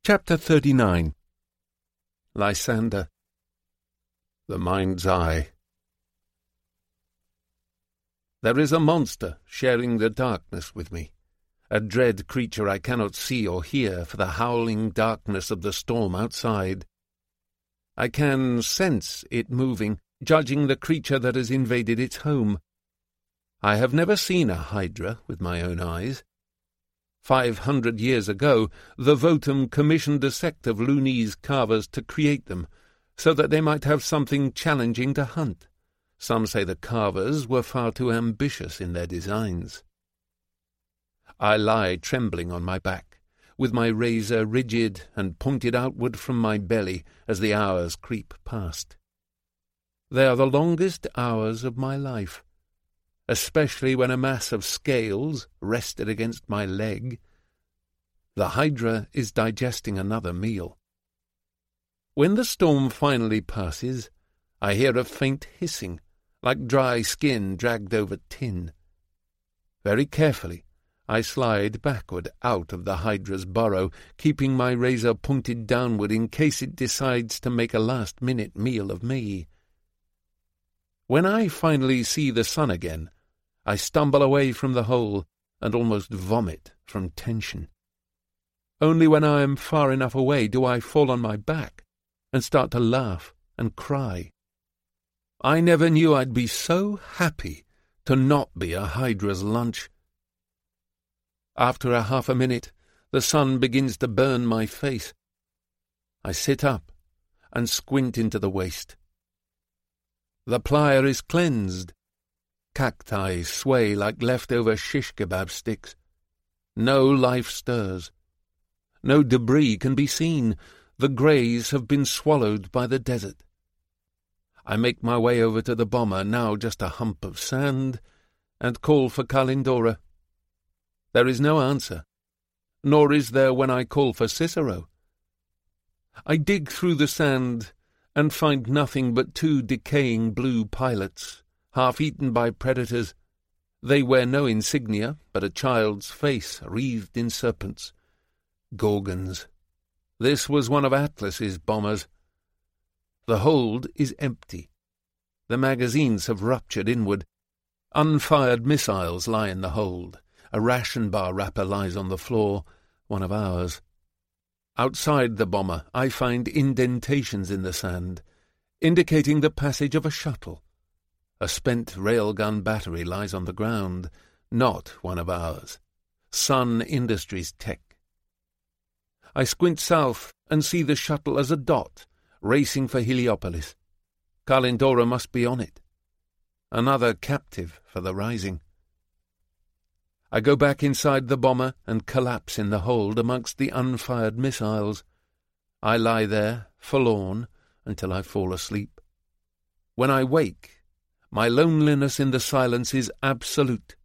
Chapter 39. Lysander. The Mind's Eye. There is a monster sharing the darkness with me, a dread creature I cannot see or hear for the howling darkness of the storm outside. I can sense it moving, judging the creature that has invaded its home. I have never seen a hydra with my own eyes. 500 years ago, the Votum commissioned a sect of Lunese carvers to create them, so that they might have something challenging to hunt. Some say the carvers were far too ambitious in their designs. I lie trembling on my back, with my razor rigid and pointed outward from my belly as the hours creep past. They are the longest hours of my life, especially when a mass of scales rested against my leg. The hydra is digesting another meal. When the storm finally passes, I hear a faint hissing, like dry skin dragged over tin. Very carefully, I slide backward out of the hydra's burrow, keeping my razor pointed downward in case it decides to make a last-minute meal of me. When I finally see the sun again, I stumble away from the hole and almost vomit from tension. Only when I am far enough away do I fall on my back and start to laugh and cry. I never knew I'd be so happy to not be a hydra's lunch. After a half a minute, the sun begins to burn my face. I sit up and squint into the waste. The plier is cleansed. Cacti sway like leftover shish kebab sticks. No life stirs. No debris can be seen. The greys have been swallowed by the desert. I make my way over to the bomber, now just a hump of sand, and call for Kalindora. There is no answer, nor is there when I call for Cicero. I dig through the sand and find nothing but 2 decaying blue pilots, half-eaten by predators. They wear no insignia but a child's face wreathed in serpents. Gorgons. This was one of Atlas's bombers. The hold is empty. The magazines have ruptured inward. Unfired missiles lie in the hold. A ration bar wrapper lies on the floor, one of ours. Outside the bomber I find indentations in the sand, indicating the passage of a shuttle. A spent railgun battery lies on the ground, not one of ours. Sun Industries tech. I squint south and see the shuttle as a dot, racing for Heliopolis. Kalindora must be on it. Another captive for the rising. I go back inside the bomber and collapse in the hold amongst the unfired missiles. I lie there, forlorn, until I fall asleep. When I wake, my loneliness in the silence is absolute.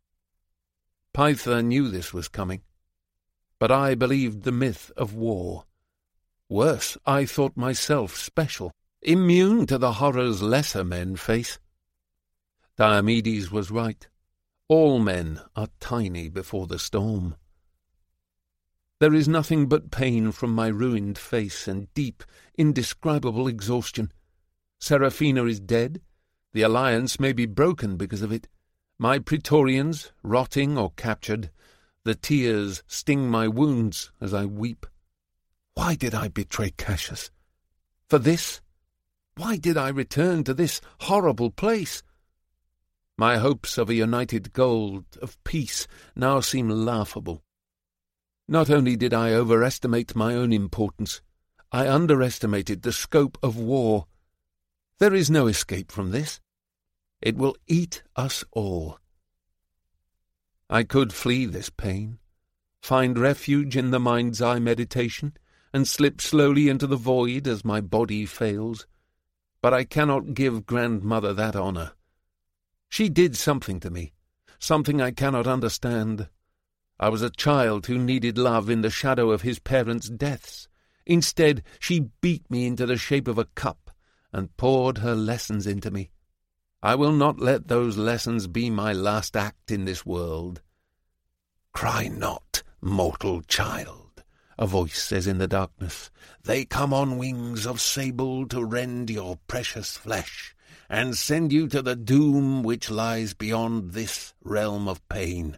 Pytha knew this was coming, but I believed the myth of war. Worse, I thought myself special, immune to the horrors lesser men face. Diomedes was right. All men are tiny before the storm. There is nothing but pain from my ruined face and deep, indescribable exhaustion. Seraphina is dead. The alliance may be broken because of it. My Praetorians, rotting or captured. The tears sting my wounds as I weep. Why did I betray Cassius? For this? Why did I return to this horrible place? My hopes of a united goal, of peace, now seem laughable. Not only did I overestimate my own importance, I underestimated the scope of war. There is no escape from this. It will eat us all. I could flee this pain, find refuge in the mind's eye meditation, and slip slowly into the void as my body fails. But I cannot give grandmother that honour. She did something to me, something I cannot understand. I was a child who needed love in the shadow of his parents' deaths. Instead, she beat me into the shape of a cup and poured her lessons into me. I will not let those lessons be my last act in this world. Cry not, mortal child. a voice says in the darkness. "They come on wings of sable to rend your precious flesh, and send you to the doom which lies beyond this realm of pain."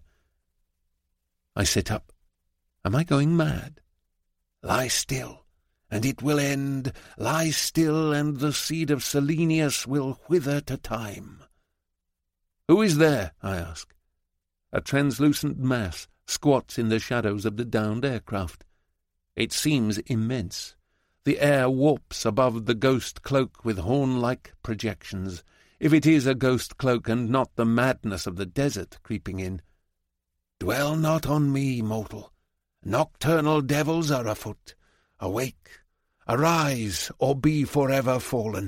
I sit up. Am I going mad? "Lie still, and it will end. Lie still, and the seed of Selenius will wither to time." "Who is there?" I ask. A translucent mass squats in the shadows of the downed aircraft. It seems immense. The air warps above the ghost cloak with horn-like projections, if it is a ghost cloak and not the madness of the desert creeping in. "Dwell not on me, mortal. Nocturnal devils are afoot. Awake, arise, or be forever fallen."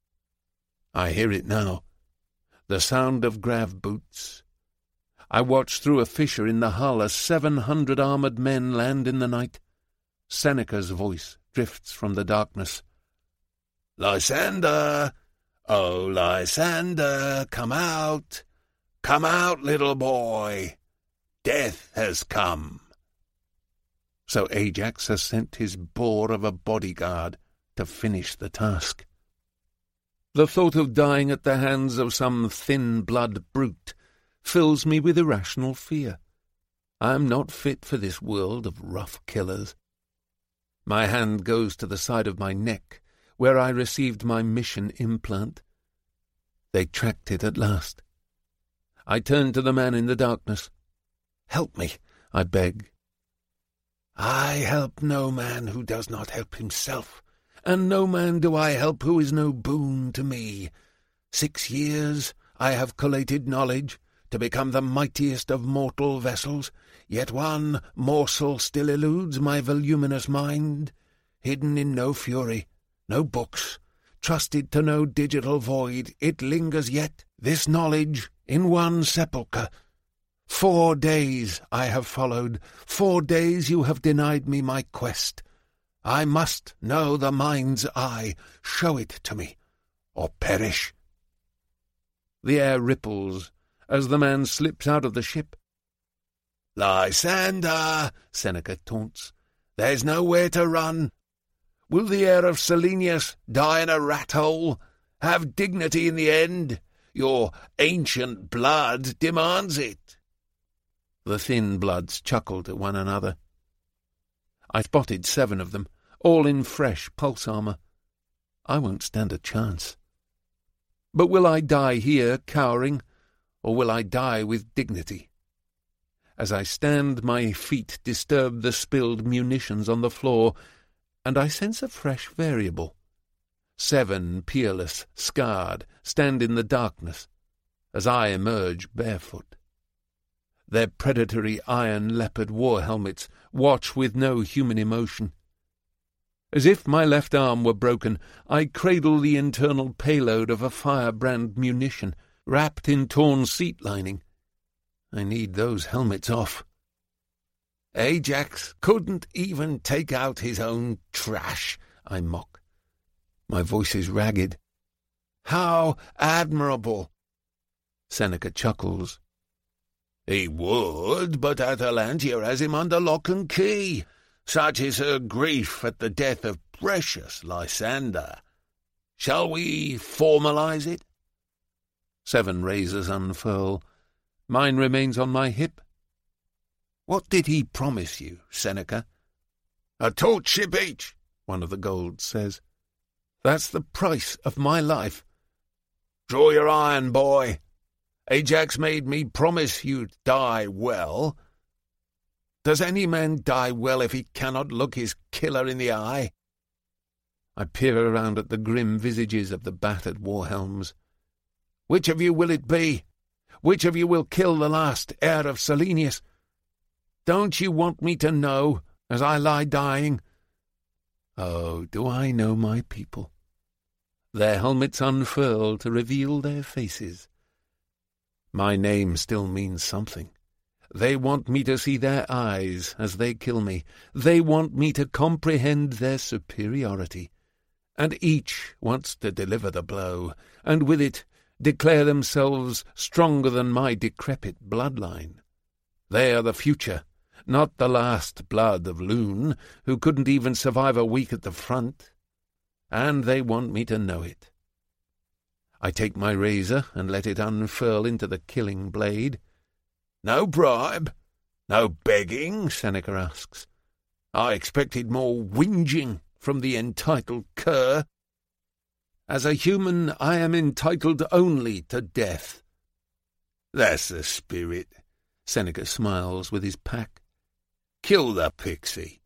I hear it now. The sound of grav boots. I watch through a fissure in the hull as 700 armoured men land in the night. Seneca's voice drifts from the darkness. "Lysander! Oh, Lysander, come out! Come out, little boy! Death has come!" So Ajax has sent his boar of a bodyguard to finish the task. The thought of dying at the hands of some thin-blood brute fills me with irrational fear. I am not fit for this world of rough killers. My hand goes to the side of my neck, where I received my mission implant. They tracked it at last. I turn to the man in the darkness. "Help me," I beg. "I help no man who does not help himself, and no man do I help who is no boon to me. 6 years I have collated knowledge, to become the mightiest of mortal vessels, yet one morsel still eludes my voluminous mind, hidden in no fury, no books, trusted to no digital void, it lingers yet, this knowledge, in one sepulchre. 4 days I have followed, 4 days you have denied me my quest. I must know the mind's eye, show it to me, or perish." The air ripples as the man slips out of the ship. "Lysander," Seneca taunts, "there's nowhere to run. Will the heir of Selenius die in a rat-hole? Have dignity in the end. Your ancient blood demands it." The thin bloods chuckle to one another. I spotted 7 of them, all in fresh pulse armour. I won't stand a chance. But will I die here, cowering, or will I die with dignity? As I stand, my feet disturb the spilled munitions on the floor, and I sense a fresh variable. 7, peerless, scarred, stand in the darkness, as I emerge barefoot. Their predatory iron leopard war helmets watch with no human emotion. As if my left arm were broken, I cradle the internal payload of a firebrand munition, wrapped in torn seat lining. I need those helmets off. "Ajax couldn't even take out his own trash," I mock. My voice is ragged. "How admirable!" Seneca chuckles. "He would, but Atalantia has him under lock and key. Such is her grief at the death of precious Lysander. Shall we formalize it?" 7 razors unfurl. Mine remains on my hip. "What did he promise you, Seneca?" "A torch ship each," one of the golds says. "That's the price of my life." "Draw your iron, boy. Ajax made me promise you'd die well. Does any man die well if he cannot look his killer in the eye?" I peer around at the grim visages of the battered war-helms. "Which of you will it be? Which of you will kill the last heir of Selenius? Don't you want me to know, as I lie dying?" Oh, do I know my people? Their helmets unfurl to reveal their faces. My name still means something. They want me to see their eyes as they kill me. They want me to comprehend their superiority. And each wants to deliver the blow, and with it declare themselves stronger than my decrepit bloodline. They are the future, Not the last blood of Loon, who couldn't even survive a week at the front. And they want me to know it. I take my razor and let it unfurl into the killing blade. "No bribe? No begging?" Seneca asks. "I expected more whinging from the entitled cur." "As a human, I am entitled only to death." "That's the spirit." Seneca smiles with his pack. "Kill the pixie."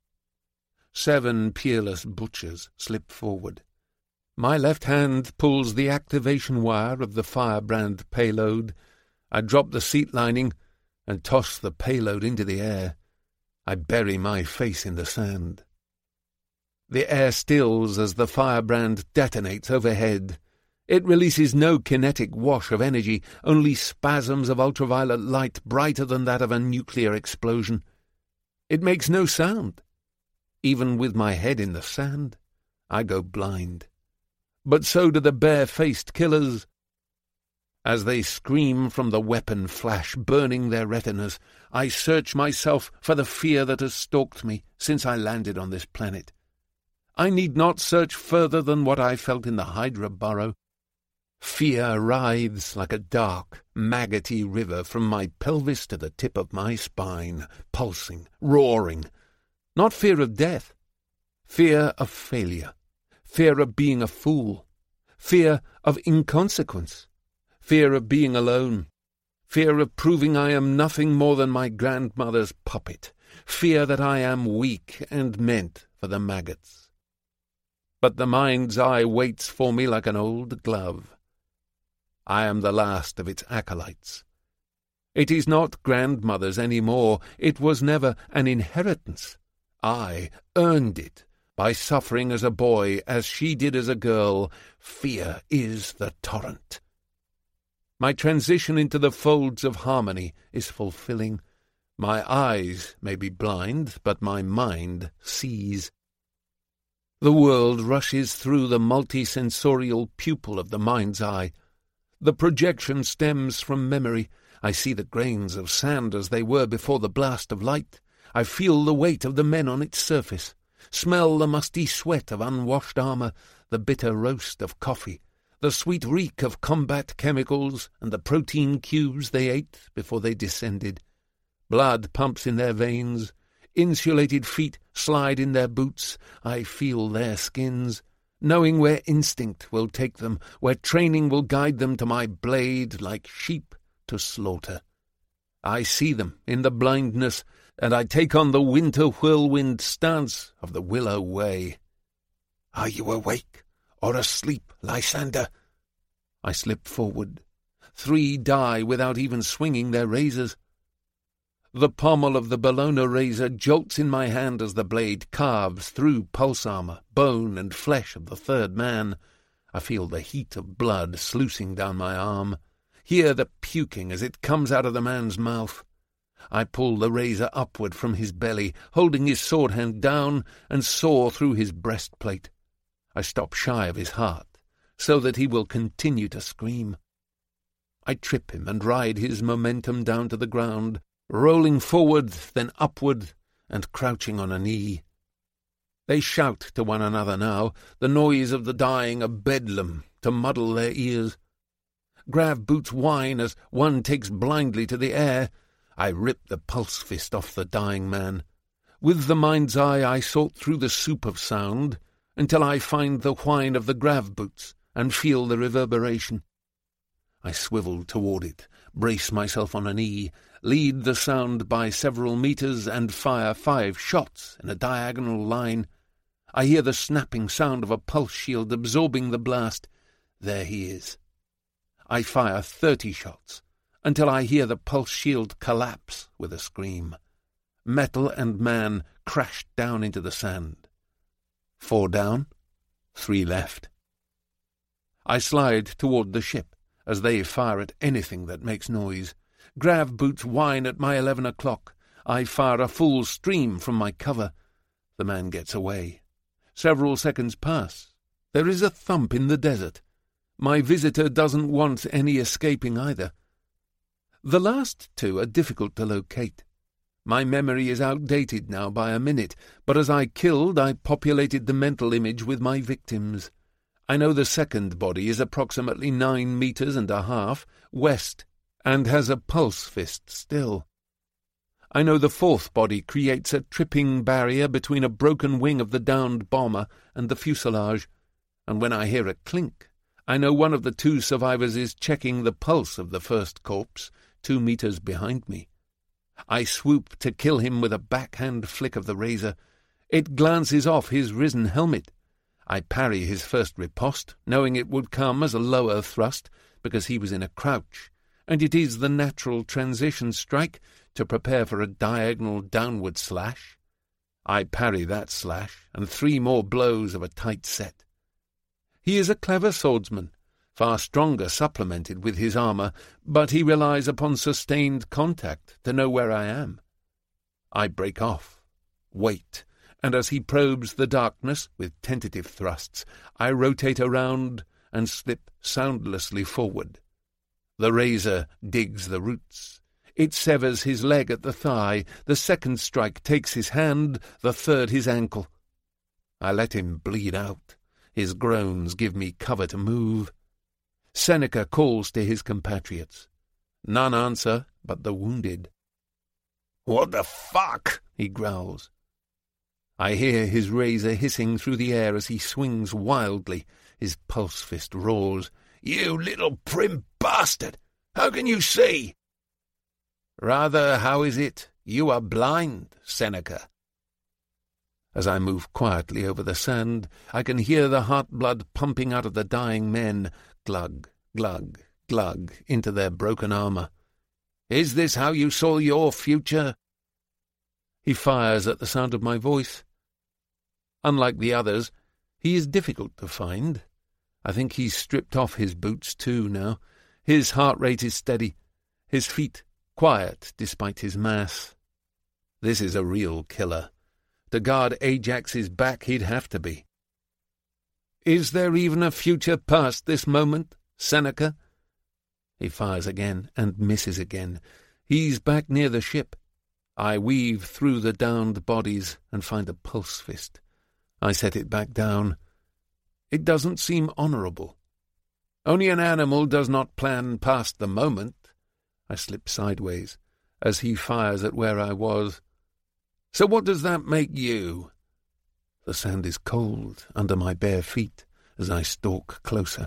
7 peerless butchers slip forward. My left hand pulls the activation wire of the firebrand payload. I drop the seat lining and toss the payload into the air. I bury my face in the sand. The air stills as the firebrand detonates overhead. It releases no kinetic wash of energy, only spasms of ultraviolet light brighter than that of a nuclear explosion. It makes no sound. Even with my head in the sand, I go blind. But so do the bare-faced killers. As they scream from the weapon flash, burning their retinas, I search myself for the fear that has stalked me since I landed on this planet. I need not search further than what I felt in the Hydra burrow. Fear writhes like a dark, maggoty river from my pelvis to the tip of my spine, pulsing, roaring. Not fear of death. Fear of failure. Fear of being a fool. Fear of inconsequence. Fear of being alone. Fear of proving I am nothing more than my grandmother's puppet. Fear that I am weak and meant for the maggots. But the mind's eye waits for me like an old glove. I am the last of its acolytes. It is not grandmother's any more. It was never an inheritance. I earned it by suffering as a boy as she did as a girl. Fear is the torrent. My transition into the folds of harmony is fulfilling. My eyes may be blind, but my mind sees. The world rushes through the multisensorial pupil of the mind's eye. The projection stems from memory. I see the grains of sand as they were before the blast of light. I feel the weight of the men on its surface, smell the musty sweat of unwashed armour, the bitter roast of coffee, the sweet reek of combat chemicals, and the protein cubes they ate before they descended. Blood pumps in their veins. Insulated feet slide in their boots. I feel their skins, knowing where instinct will take them, where training will guide them to my blade like sheep to slaughter. I see them in the blindness, and I take on the winter whirlwind stance of the Willow Way. "Are you awake or asleep, Lysander?" I slip forward. 3 die without even swinging their razors. The pommel of the Bellona razor jolts in my hand as the blade carves through pulse armor, bone, and flesh of the third man. I feel the heat of blood sluicing down my arm, hear the puking as it comes out of the man's mouth. I pull the razor upward from his belly, holding his sword hand down, and saw through his breastplate. I stop shy of his heart, so that he will continue to scream. I trip him and ride his momentum down to the ground, rolling forward, then upward, and crouching on a knee. They shout to one another now, the noise of the dying of bedlam to muddle their ears. Grav boots whine as one takes blindly to the air. I rip the pulse fist off the dying man. With the mind's eye I sort through the soup of sound, until I find the whine of the grav boots and feel the reverberation. I swivel toward it, brace myself on a knee, lead the sound by several meters, and fire 5 shots in a diagonal line. I hear the snapping sound of a pulse shield absorbing the blast. There he is. I fire 30 shots, until I hear the pulse shield collapse with a scream. Metal and man crashed down into the sand. 4 down, 3 left. I slide toward the ship, as they fire at anything that makes noise. Grav boots whine at my 11 o'clock. I fire a full stream from my cover. The man gets away. Several seconds pass. There is a thump in the desert. My visitor doesn't want any escaping either. The last 2 are difficult to locate. My memory is outdated now by a minute, but as I killed, I populated the mental image with my victims. I know the second body is approximately 9.5 meters west, and has a pulse fist still. I know the fourth body creates a tripping barrier between a broken wing of the downed bomber and the fuselage, and when I hear a clink, I know one of the two survivors is checking the pulse of the first corpse 2 meters behind me. I swoop to kill him with a backhand flick of the razor. It glances off his risen helmet. I parry his first riposte, knowing it would come as a lower thrust, because he was in a crouch, and it is the natural transition strike to prepare for a diagonal downward slash. I parry that slash, and 3 more blows of a tight set. He is a clever swordsman, far stronger supplemented with his armour, but he relies upon sustained contact to know where I am. I break off, wait, and as he probes the darkness with tentative thrusts, I rotate around and slip soundlessly forward. The razor digs the roots. It severs his leg at the thigh, the second strike takes his hand, the third his ankle. I let him bleed out. His groans give me cover to move. Seneca calls to his compatriots. None answer but the wounded. "What the fuck?" he growls. I hear his razor hissing through the air as he swings wildly. His pulse fist roars. "You little prim bastard! How can you see?" "Rather, how is it? You are blind, Seneca." As I move quietly over the sand, I can hear the heart-blood pumping out of the dying men, glug, glug, glug, into their broken armour. "Is this how you saw your future?" He fires at the sound of my voice. Unlike the others, he is difficult to find. I think he's stripped off his boots too now. His heart rate is steady, his feet quiet despite his mass. This is a real killer. To guard Ajax's back he'd have to be. "Is there even a future past this moment, Seneca?" He fires again and misses again. He's back near the ship. I weave through the downed bodies and find a pulse fist. I set it back down. It doesn't seem honourable. Only an animal does not plan past the moment. I slip sideways as he fires at where I was. "So what does that make you?" The sand is cold under my bare feet as I stalk closer.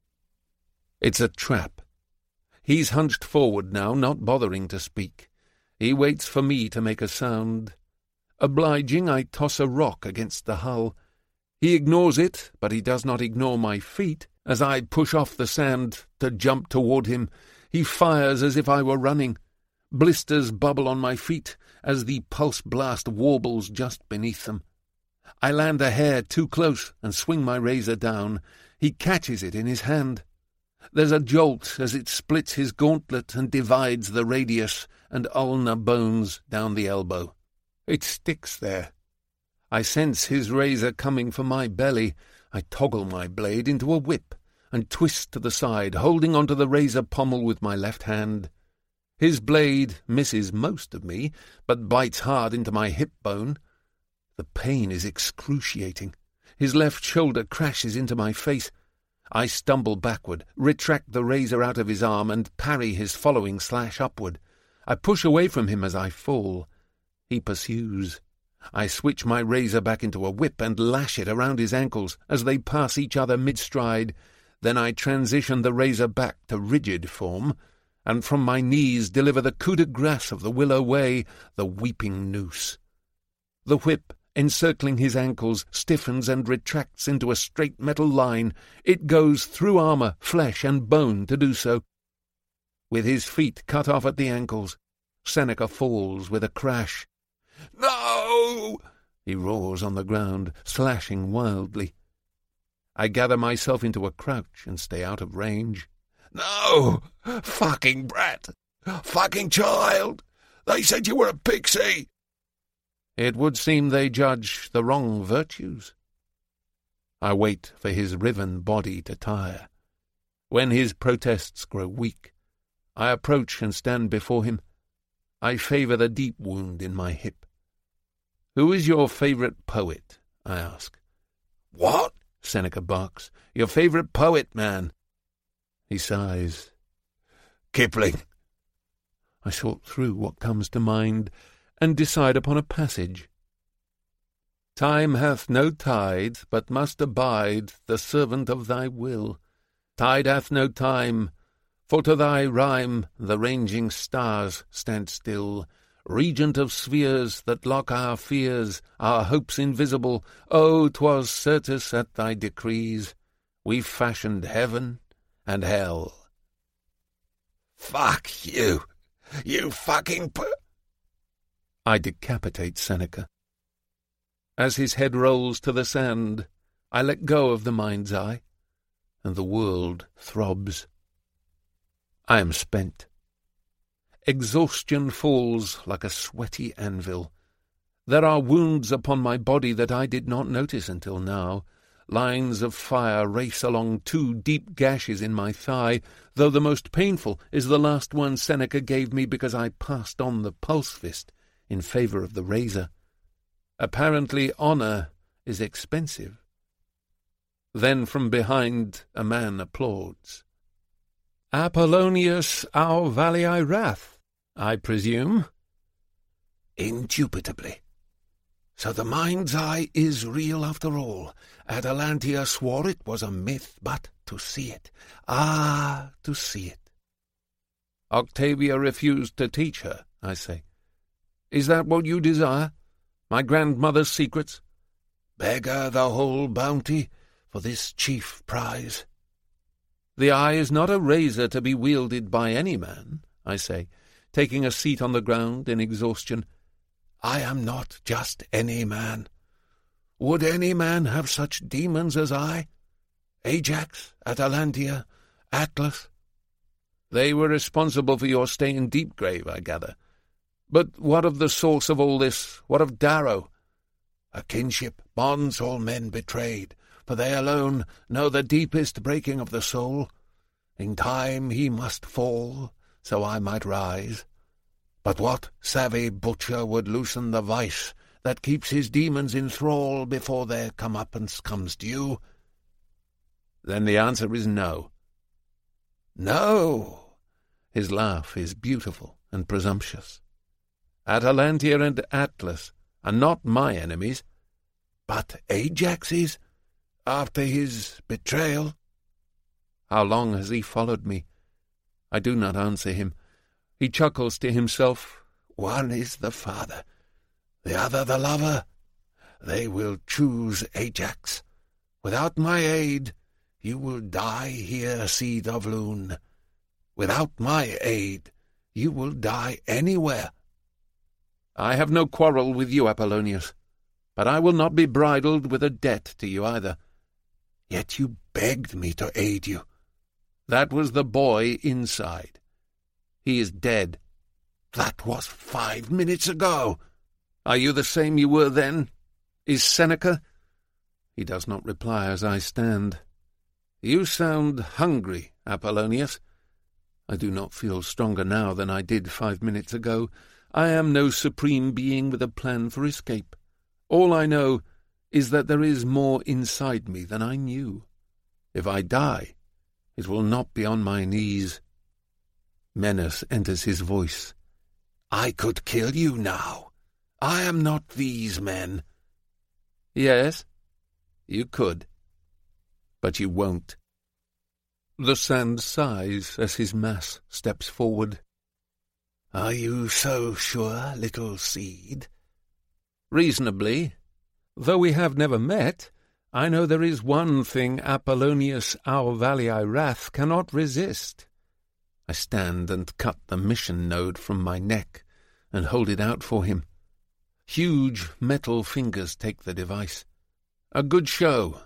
It's a trap. He's hunched forward now, not bothering to speak. He waits for me to make a sound. Obliging, I toss a rock against the hull. He ignores it, but he does not ignore my feet. As I push off the sand to jump toward him, he fires as if I were running. Blisters bubble on my feet as the pulse blast warbles just beneath them. I land a hair too close and swing my razor down. He catches it in his hand. There's a jolt as it splits his gauntlet and divides the radius and ulnar bones down the elbow. It sticks there. I sense his razor coming for my belly. I toggle my blade into a whip and twist to the side, holding onto the razor pommel with my left hand. His blade misses most of me, but bites hard into my hip bone. The pain is excruciating. His left shoulder crashes into my face. I stumble backward, retract the razor out of his arm, and parry his following slash upward. I push away from him as I fall. He pursues. I switch my razor back into a whip and lash it around his ankles as they pass each other mid-stride. Then I transition the razor back to rigid form, and from my knees deliver the coup de grace of the Willow Way, the weeping noose. The whip, encircling his ankles, stiffens and retracts into a straight metal line. It goes through armour, flesh, and bone to do so. With his feet cut off at the ankles, Seneca falls with a crash. "No!" he roars on the ground, slashing wildly. I gather myself into a crouch and stay out of range. "No! Fucking brat! Fucking child! They said you were a pixie!" It would seem they judge the wrong virtues. I wait for his riven body to tire. When his protests grow weak, I approach and stand before him. I favour the deep wound in my hip. "Who is your favourite poet?" I ask. "What?" Seneca barks. "Your favourite poet, man." He sighs. "Kipling." I sort through what comes to mind and decide upon a passage. "Time hath no tide, but must abide the servant of thy will. Tide hath no time, for to thy rhyme the ranging stars stand still. Regent of spheres that lock our fears, our hopes invisible, oh, 'twas certes at thy decrees we fashioned heaven and hell." "Fuck you! You fucking I decapitate Seneca. As his head rolls to the sand, I let go of the mind's eye, and the world throbs. I am spent. Exhaustion falls like a sweaty anvil. There are wounds upon my body that I did not notice until now. Lines of fire race along 2 deep gashes in my thigh, though the most painful is the last one Seneca gave me because I passed on the pulse fist in favour of the razor. Apparently honour is expensive. Then from behind a man applauds. "Apollonius our Valii wrath, I presume?" "Indubitably. So the mind's eye is real after all. Atalantia swore it was a myth, but to see it, to see it." "Octavia refused to teach her," I say. "Is that what you desire? My grandmother's secrets?" "Beggar the whole bounty for this chief prize." "The eye is not a razor to be wielded by any man," I say, taking a seat on the ground in exhaustion. "I am not just any man. Would any man have such demons as I? Ajax, Atalantia, Atlas?" "They were responsible for your stay in Deepgrave, I gather. But what of the source of all this? What of Darrow?" "A kinship bonds all men betrayed, for they alone know the deepest breaking of the soul. In time he must fall, so I might rise. But what savvy butcher would loosen the vice that keeps his demons in thrall before their comeuppance comes due?" "Then the answer is no." "No." His laugh is beautiful and presumptuous. "Atalantia and Atlas are not my enemies." "But Ajax is, after his betrayal." "How long has he followed me?" I do not answer him. He chuckles to himself. "One is the father, the other the lover. They will choose Ajax. Without my aid, you will die here, seed of Lune. Without my aid, you will die anywhere." "I have no quarrel with you, Apollonius, but I will not be bridled with a debt to you either." "Yet you begged me to aid you." "That was the boy inside. He is dead." "That was 5 minutes ago." "Are you the same you were then? Is Seneca—" He does not reply as I stand. "You sound hungry, Apollonius." I do not feel stronger now than I did 5 minutes ago. I am no supreme being with a plan for escape. All I know is that there is more inside me than I knew. If I die, it will not be on my knees. Menace enters his voice. "I could kill you now. I am not these men." "Yes, you could. But you won't." The sand sighs as his mass steps forward. "Are you so sure, little seed?" "Reasonably. Though we have never met, I know there is one thing Apollonius our Valii wrath cannot resist." I stand and cut the mission node from my neck and hold it out for him. Huge metal fingers take the device. A good show.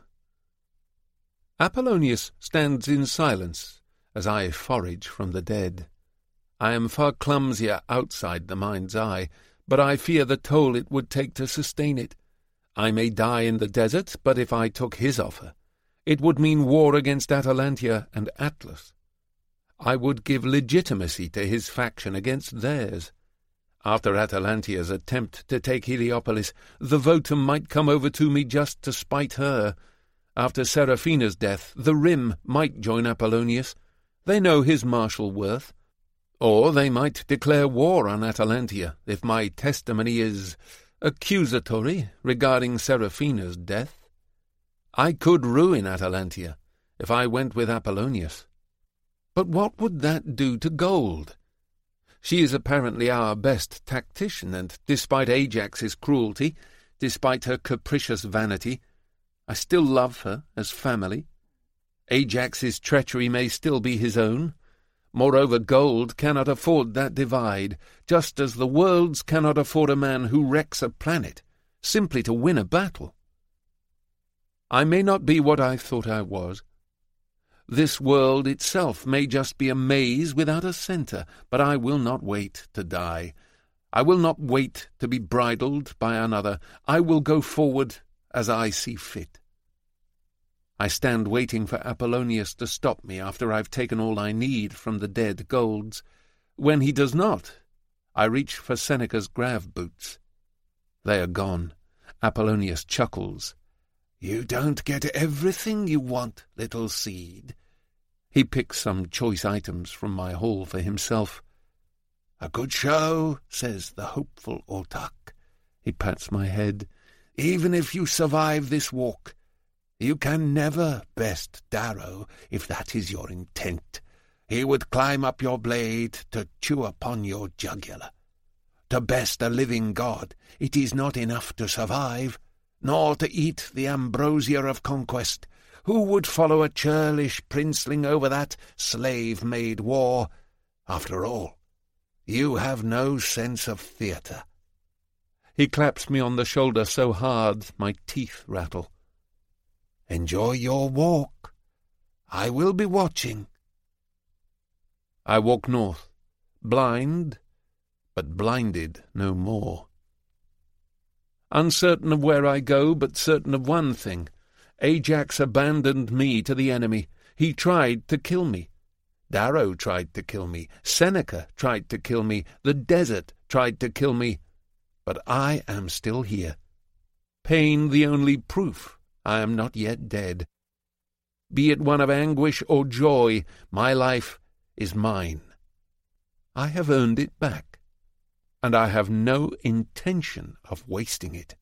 Apollonius stands in silence as I forage from the dead. I am far clumsier outside the mind's eye, but I fear the toll it would take to sustain it. I may die in the desert, but if I took his offer, it would mean war against Atalantia and Atlas. I would give legitimacy to his faction against theirs. After Atalantia's attempt to take Heliopolis, the votum might come over to me just to spite her. After Seraphina's death, the Rim might join Apollonius. They know his martial worth. Or they might declare war on Atalantia if my testimony is accusatory regarding Seraphina's death. I could ruin Atalantia if I went with Apollonius. But what would that do to gold? She is apparently our best tactician, and despite Ajax's cruelty, despite her capricious vanity, I still love her as family. Ajax's treachery may still be his own. Moreover, gold cannot afford that divide, just as the worlds cannot afford a man who wrecks a planet simply to win a battle. I may not be what I thought I was. This world itself may just be a maze without a centre, but I will not wait to die. I will not wait to be bridled by another. I will go forward as I see fit. I stand waiting for Apollonius to stop me after I've taken all I need from the dead golds. When he does not, I reach for Seneca's grav boots. They are gone. Apollonius chuckles. "You don't get everything you want, little seed." He picks some choice items from my haul for himself. "A good show," says the hopeful Autarch. He pats my head. "Even if you survive this walk, you can never best Darrow, if that is your intent. He would climb up your blade to chew upon your jugular. To best a living god, it is not enough to survive, nor to eat the ambrosia of conquest. Who would follow a churlish princeling over that slave-made war? After all, you have no sense of theatre." He claps me on the shoulder so hard my teeth rattle. "Enjoy your walk. I will be watching." I walk north, blind, but blinded no more. Uncertain of where I go, but certain of one thing. Ajax abandoned me to the enemy. He tried to kill me. Darrow tried to kill me. Seneca tried to kill me. The desert tried to kill me. But I am still here. Pain the only proof I am not yet dead. Be it one of anguish or joy, my life is mine. I have earned it back, and I have no intention of wasting it.